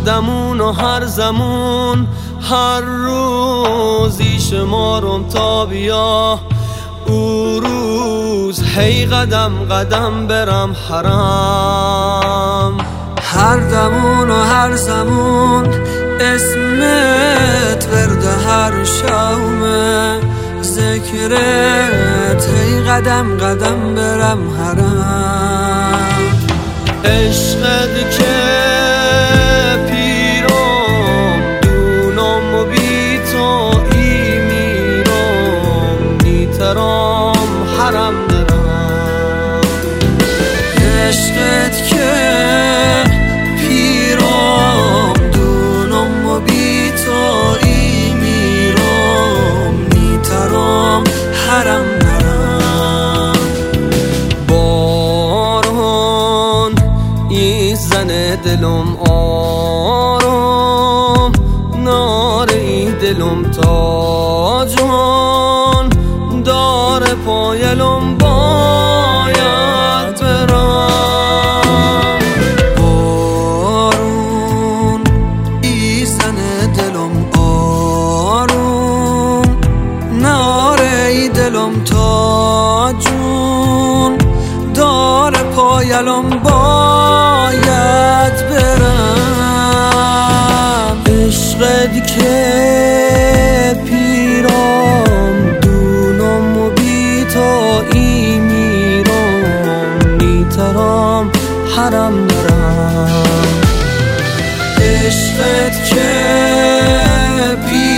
دمون و هر زمون هر روزی شمارم تا بیا او روز، هی قدم قدم برم حرم. هر دمون و هر زمون اسمت ورد هر شومه، ذکرت هی قدم قدم برم حرم. عشقت که پیرم دونم و بی تو ای میرم، نیترام حرم درم. عشقت که پیرم دونم و بی تو ای میرم، نیترام حرم درم. بارون ای زن دلم آرام، ناری دلم تا جان دار پایلم باید برم. بارون ای زن دلم آروم، ناره دلم تا جون دار پایلم باید برم. عشقت که پیرم دونم و بی تو ای میرم، نیترام حرم درم. عشقت که